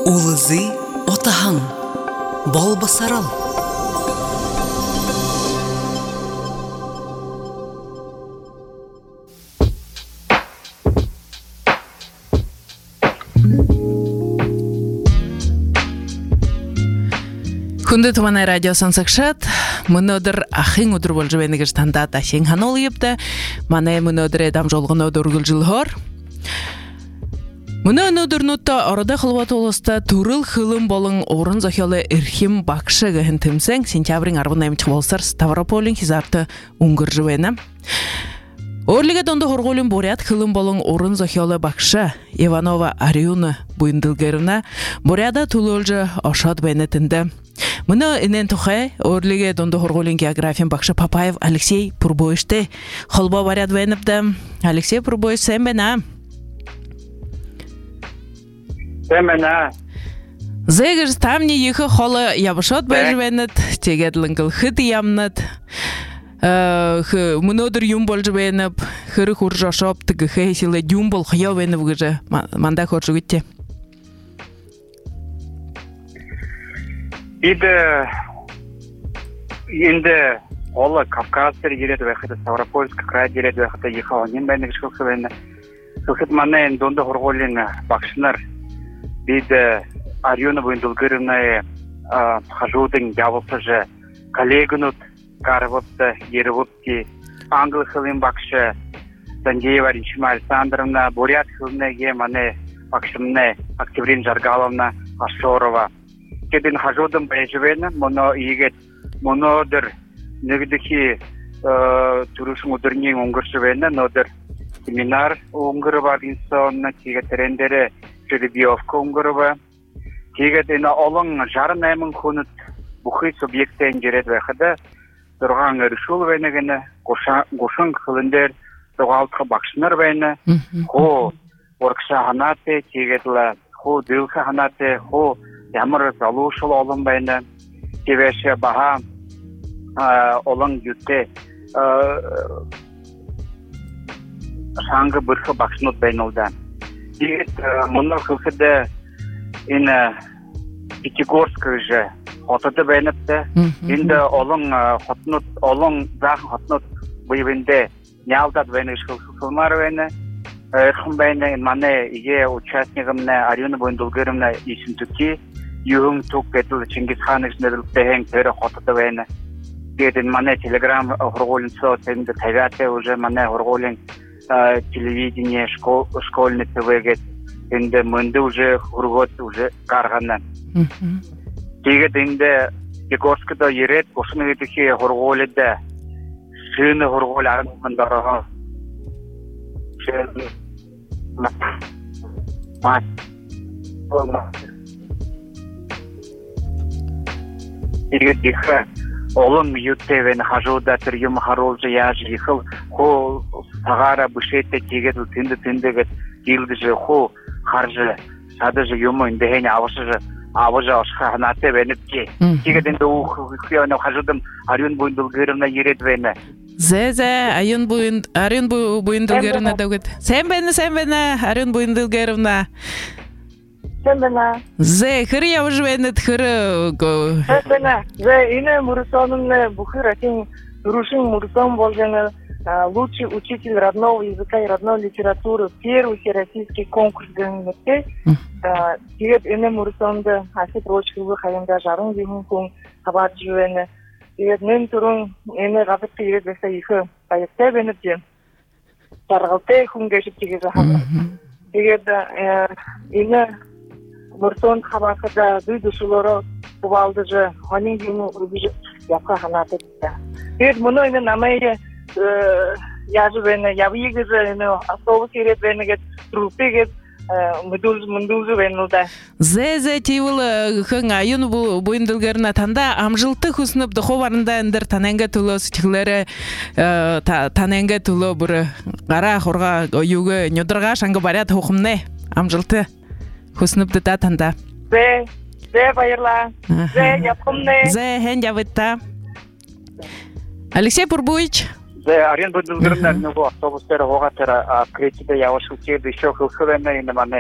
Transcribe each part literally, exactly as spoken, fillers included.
Улызы отаһың, бал басарал. Күнді Туманай радиосын сақшат, мұнодыр ақын өдір бол жібенігір стандат ашен ханол епті, маны мұнодыр едам жолғын өдір гүл жыл хор. Мұны өдір нұтта арада қылбат олыста турыл қылым болың орын зохиалы ирхим бақшы ғын тімсен, сентябрин арбын әмчі болсар Ставрополин хизарты ұңғыр жібені. Орлиге донды хорголин борят қылым болың орын зохиалы бақшы Иванова Ариуна бұйындылгеріна боряда тулылжы ашад бәнетінді. Мұны инен тұхай, орлиге донды хорголин географиян бақшы Папаев Алексей Пурбойшты қолба барят бәніпті. Алексей Пурбойш, сән бәна? Сән бәна. Зәгір стамни ехі қолы ябышат бәжі бәнет, тегедліңгіл хыты ямнат. Мұнодыр юм бол жібеніп, хыры құр жашап, түгі хейсілі юм бол қия бәніп ғыжы. Манда қоршы күтте. Иді енді олы Кавказдар еледі вәқіті, Ставропольск край еледі вәқіті ехі онен бәнік шылқы бәні. Сылқыт мана енді онды құрғолын бақшынар биді Ариуна бұйындылғырыны қажудың явылсы жы коллегінут қарывыпты, ерівіпті, аңғылы қылын бақшы Дандеева Ринчима Александровна, Бурят қылыны ге маны бақшымны Октябрин Жаргаловна Ашорова. Кедін қажудың бәйжівені, мұны егет, мұнодыр нүгдікі тұрышың ұдырнен оңғыршывені, нодыр семинар оңғыры бар инсонны, тегет рендері Жеребьевка оңғыры бар. Тегет ені олың жарын әмін құныт бұқы субъектен жерет вәқіді, тұрған үршул вәнігіні, ғошын қылындер, тұғалтқы бақшыныр вәні, хо орқша ханаты, тегетлі, хо дылқы ханаты, хо ямыр залушыл олың вәні, тевеші баға олың ютте шаңғы бірқы бақшынут бәйнілді. Тегет мұны қылқыды ені Пятигорск же хотыды бәйніпті. Енді олың хотынут, олың зағын хотынут бұйбінде неалдад бәйні ұшқылсылмар бәйні. Әрқым бәйні маны еге участнигімні Ариуна бұйындылғырымны ешін түкі, юғын түк бәтілі Чингисхан ішінділікті әң төрі хотыды бәйні. Дедін маны телеграм ғырғолын со, тәнді тәвәті уже маны ғырғолын телевидение, школьный ТВ-гет. Енді мүнді уже ғырғот уже қарғаннан. Тегет енді Егорскыда ерет, ұшыны етіке ғырғолыды, шыны ғырғол арымындарға. Шыны мат. Тегет ехі олым ютевен хажуда түргім харолжы яжы ехіл, хо сағара бұшетті тегет түнді-түндігіт елді жы, хо қаржы сады жы юмы үндігені авышы жы. Авыжы ашқа ханаты бәніпке. Тегет енді ұқияны қажудым Ариун бұйындылғырына ерет бәні. Зә-зә, Ариун бұйындылғырына дәугет. Сән бәні, сән бәні, Ариун бұйындылғырына. Сән бәні. Зә, қыры явыжы бәнет, қыры... Сән бәні. Зә, ині Мұрысонымны бұқыр әтен Рушин Мұрысон болжаны лучший учитель родного языка и родной литературы, первый всероссийский конкурс гәнетте. Тегет ині Мұрысонды Асет Рочқылы қайында жарың дейін көң қабат жүвені. Тегет мен тұрын ині ғабытты ерет бәсі екі байықтай бәніпте. Тарғалтай күн кәшіп тегеті қабат. Тегет ині Мұрысон қабақыда дүйдішілері бұбалды жы, ғанин дейін үрбіжі япқа қанаты бітті. Тегет мұны ині намайы яжы бәні, ябы егізі, автобус ерет бәні кет, трупы кет, мұндылжы бәні ұлда. Зә-зә тейвілі қың айын бұйындылғырына танда амжылты құсынып дұқы барында әндір танәңгі тұлы сүтіғілері танәңгі тұлы бұры ғара қорға ойуғы нөдірға шаңғы барят хоқымны амжылты құсынып дұта танда. Зә, зә байырла, зә япқымны. Зә, хән явытта. Алексей Пурбуич. Ариун бұйындылғырына автобустары оғатыр кретиді явышыл керді еще қылқылыны енді маны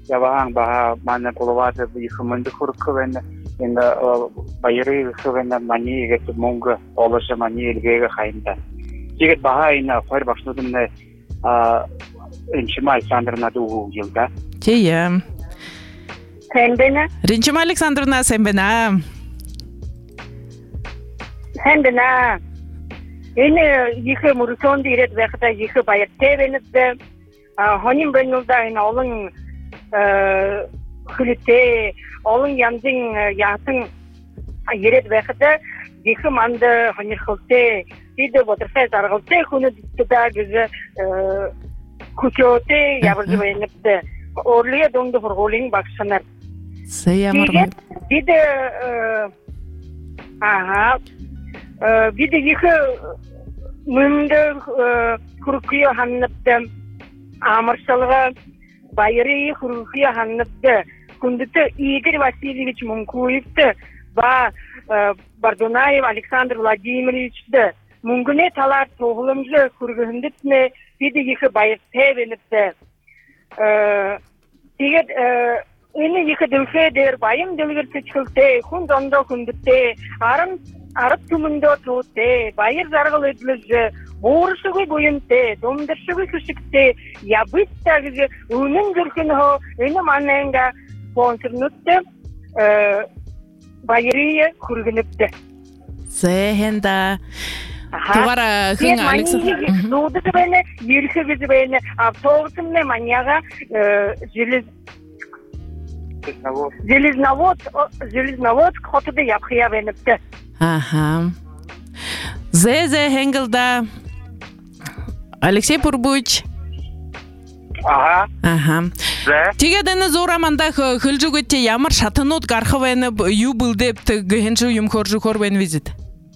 Яваан баха мана половата ихмэнд хурквэн ин баяры хвэн мани гэт монго олош мани элгэгэ хайнда. Тигет баха ин хоёр багшнуудын а Ринчима Александровна дуу жылда. Тия. Сэнбэна. Ринчима Александровна сэмбэна. Сэнбэна. Энэ ихэ мөрөнд ирээд байхдаа ихэ баяр тэвэнэд хоним бэнүүлдэ энэ олон хөлтэй олон янзын яасан ирээд байхдаа ихэ манд хонирхолтэй бид бодортой заргалтай хүнэд гэдэг күчөөтэй явж байнад орлие донд форголинг багшнаар Саямар бид аа бид их мөнд хуркио ханнапта амарсалга байры хуркио ханнапта күндэт Игорь Васильевич Мункуевт ба Бардунаев Александр Владимирович мөнгөний талаар тугламжлал хүргэхэндэтнэ бид их баяр тавинэт э тэгээд энэ их дэлхийдэр баян дэлгэр төчхөлтэй хүн дондоо хүндэттэй арам ард түмэндөө туутай баяр заргал эдлэж бууршгүй буянтай дундэршгүй хөшигтэй ябыттай гэж үнэн зүрхэн хоо энэ манайга спонсорнуттэй э баярыг хүргэнэвтэй Сэхэнда Товара хүн Александр Нуудад байна, ерхэвэд байна, автобусны маньяга желез Железновод Железновод хотод явхия байна. Аха. Зэзэ Хенгелда Алексей Пурбуч Аха. Аха. Тэгээд энэ зурамандах хөлжүгэт ямар шатнууд гарах байна юу бүлдэвт гэнчүү юм хоржухор байна визит.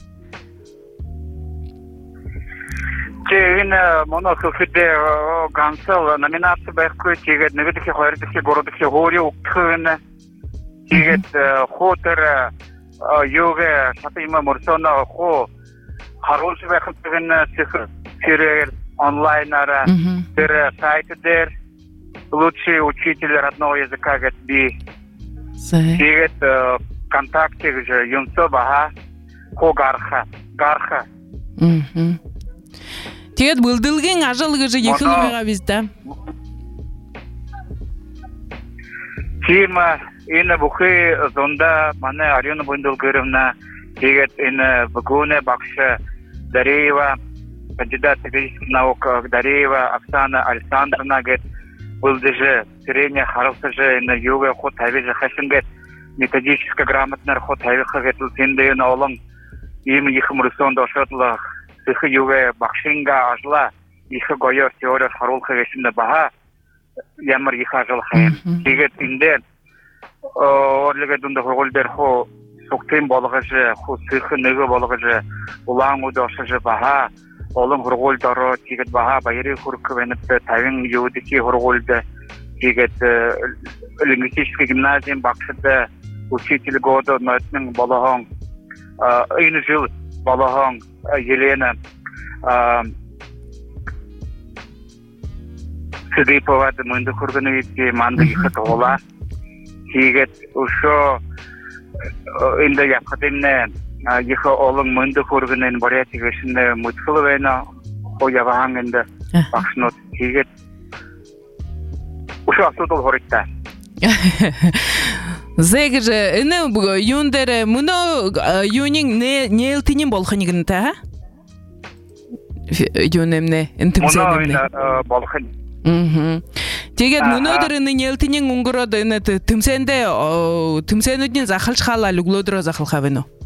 Чин монохөдөө гансал номинаци байхгүй тэгээд нэг дэх хоёр дэх гурав дэх хөөрий өгөх тэгээд хотер юугэ шатыма морсона хо харуулж байх гэдэг тэр онлайнара тэр сайт дээр лучший учитель родного языка гэдэг тэгээд контакты гэж юмсо баха хо гарха гарха Мм. Тэгээд бүлдэлгийн ажил гэж их л байгаа биз дээ. Тийм энэ бүхий зонда манай Ариона Бундулгэревна тэгээд энэ Багуне багш Дареева кандидат физических наук Дареева Оксана Александровна гэд бүлдэжэ средне харалтажэ энэ юугэ хот тавиж хашингэд методически грамотнаар хот тавих гэдэг тэндээ энэ олон ийм их мөрөсөнд ошодлох их юугэ багшинга ажла их гоёр теория харуулах гэсэн баха ямар их ажил хайм тэгээд эндээ орлого дунд хургуул дээр хоо согтын болгож хоо сэрх нөгөө болгож улаан үд ошож баха олон хургуул дороо тэгээд баха баярыг хүрэх вэнэт тавин юудики хургуулд тэгээд лингвистический гимназиум багшд учитель года нотны болгоон энэ жил болгоон Елена Сидипова мөндө хурганы манд их тола тэгээд өшөө энэ якадемне их олон мөндө хурганы бариат гэшнэ мөтгөл байна хояваан энэ багшнууд тэгээд өшөө асуудал хоригтай Зэгж энэ юун дээр мөнө юунин нээлтинин болох нэгэн та юунэмнэ энтэмсэнэмнэ болох Мм. Тэгээд мөнөдөр энэ нээлтинин өнгөрөөд энэ тэмсэндээ тэмсэнүүдийн захалж хаалаа өглөөдрөө захалах авна уу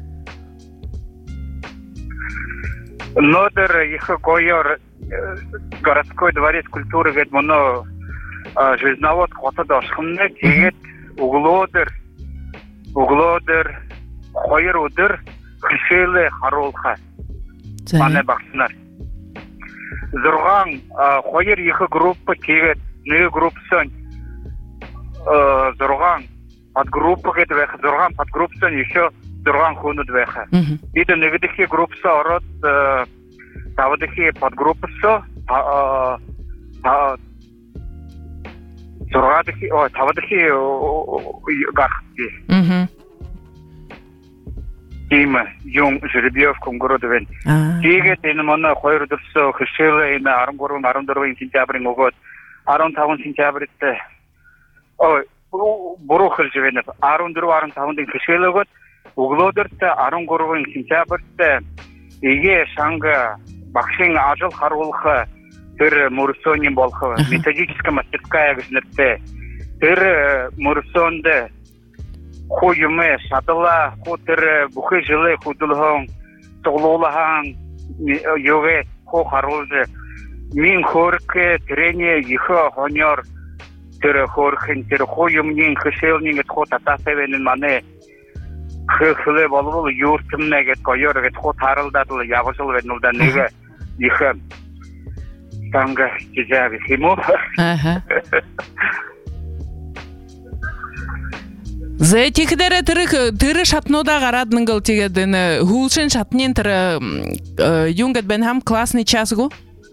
Нодер их гоёр городской дворец культуры гэд мөнө Железновод хотод ашхамна тэгээд Углодер Углодер хоёр өдөр хишээлээ харуулхаа. Манай багшнаар. Зургаан хоёр их групп тэгээд нэг группсэн э зургаан подгрупп гэдэг байх. Зургаан подгруппсэн еще зургаан хүнүүд байх. Бид нэг дэх группсаа ороод тавдах подгруппсаа зургаадахи оо тавадахи гарахти. Мгм. Тийм юм жеребиев конгород байна. Тэгээд энэ манай хоёр өдөрсө хөшөөлө энэ арван гурав арван дөрвөн сентябрын өгөөд арван таван сентябрт оо буруу хэлж байна. арван дөрөв арван таванд хөшөөлө өгөөд өглөөдөрт арван гурван сентябрт игээ шанга багшийн ажил харуулах тэр мөрсөний болох методическая мастерская гэж нэртэй тэр мөрсөнд хөөмэ шадала хотер бүхэ жилэ хөдөлгөөн тоглоулахан ёвэ хоо харуулж мин хорке трение ихо хонёр тэр хорхэн тэр хөөмний хөшөөлний хот татасавэн мане хөлөө болвол юуртмнэгэд гоёр гэд хот харалдаад яважл веднуулда нэг их танга жижиг химо Аха. Зэ тэгдэрэ тэр тэр шатнуудаа гараад нэгэл тэгээд энэ хүүлшин шатны тэр юнгад бэн хам классный часгу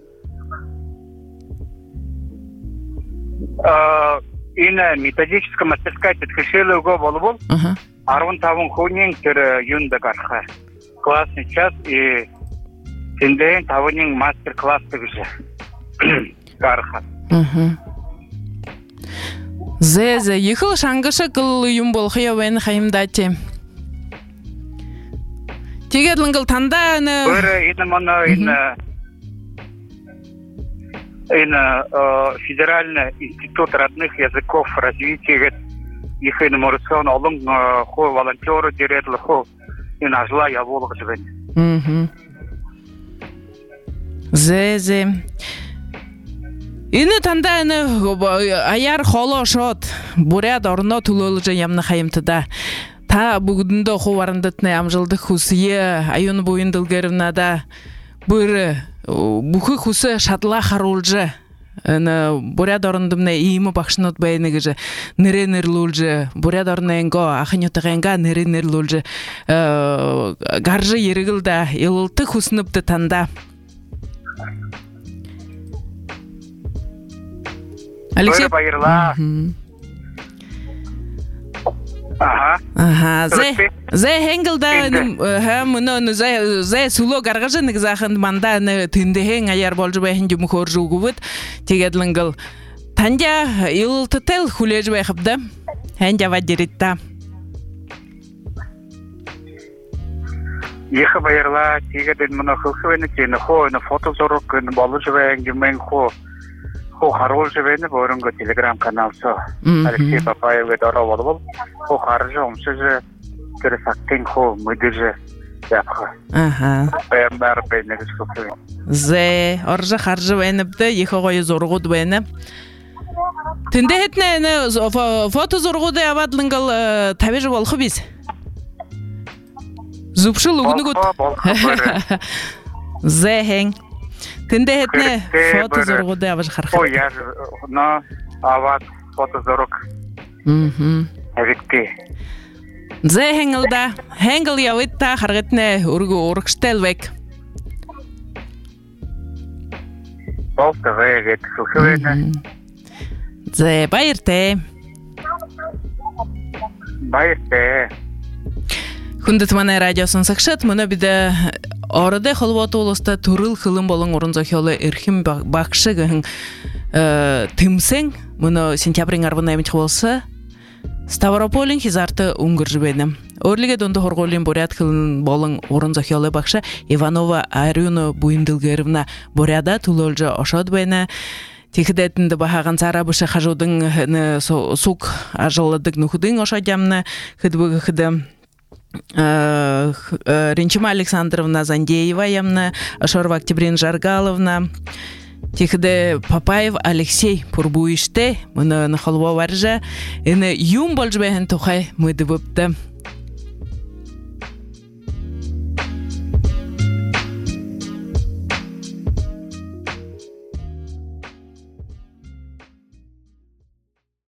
а энэ методическая мастерская хөшөөлөгөө болвол арван таван хүний тэр юунд гарах классный час и тэндээ тавны мастер класс гэж гарах. Мгм. Зэ зэ ихэл шангашаг юм болох явэн хаймдаач. Тэгээд лангал тандаа энэ өөр энэ манай энэ энэ федеральный институт родных языков развития их энэ морсон олон хоо волонтер директор хоо энэ ажлаа явуулах гэж байна. Мгм. Зэ зэ Энэ тандаа энэ аяар холоо шот буряд орноо төлөөлж ямна хаямтда та бүгдэндөө хуваарандатны амжилдах хүсье аюун буян дэлгэрвнада бүр бүхэх хүсэ шадлаа харуулж энэ буряд орндомны ийм багшнууд байна гэж нэрэ нэрлүүлж буряд орнынго ахынютайга нэрэ нэрлүүлж гаржи эргэлдэ илэлтэх хүснэвд тандаа Алексей Баярлаа. Аха. Аха. Зэ зэ хэнгэлдэ хэм нөө зэ зэ сүлөө гаргаж нэг заханд мандаа тэндхэн аяар болж байх юм хөрж өгөвд тэгээд лангал тандя илттэл хүлээж байхвда хэнжа вадиритта Их баярлаа. Тэгээд энэ манай хөвхвэн чинь хоо энэ фото зураг энэ болж байх юм хоо хоо харуулж байна боронго телеграм каналсо Алексей Папаев дөрөв болвол хоо харж өмсөж тэр фактын хоо мэдэж яах. Аха. Бэмбэр бэнэг шүүх. Зэ орж харж байна бдэ их гоё зургууд байна. Тэндэ хэтнэ фото зургууд яваад лангал тавиж болох биз. Зүвшил өгнөгөд. Зэ хэн Тэндэ хэтнэ фото зургууд явж харах. Оо яа на аваад фото зураг. Мм. Авикти. Зэ хэнгэлда хэнгэл явитта харгатнэ өргө урагштай л байг. Болтовэгэт хөхвэнэ. Зэ баяртай. Баяртай. Хүндэт манай радио сонсогчид мөнө бид ордын холбоотой улстай төрөл хөлөн болон уран зохиолын эрхэм багш гэн тэмсэн мөнө сентябрийн арван наймынх болсон Ставрополийн хязаарт өнгөрж байна. Өөрлөгөө дунд хургуулийн буряд хөлн болон уран зохиолын багш Иванова Ариуна Буйндэлгэрвна буряда төлөөлж ошоод байна. Тэгэхэд баха ганцаараа биш хажуудан суг ажуулдаг нөхөдийн ошоод ямна хэдбэгэхэд Ренчима Александровна Зандеева ямна, Ашорова Октябрин Жаргаловна, Тихде Папаев Алексей Пурбуиште, мына нахалва варжа, эне юм болж бэхэн тухай мэдэвэпті.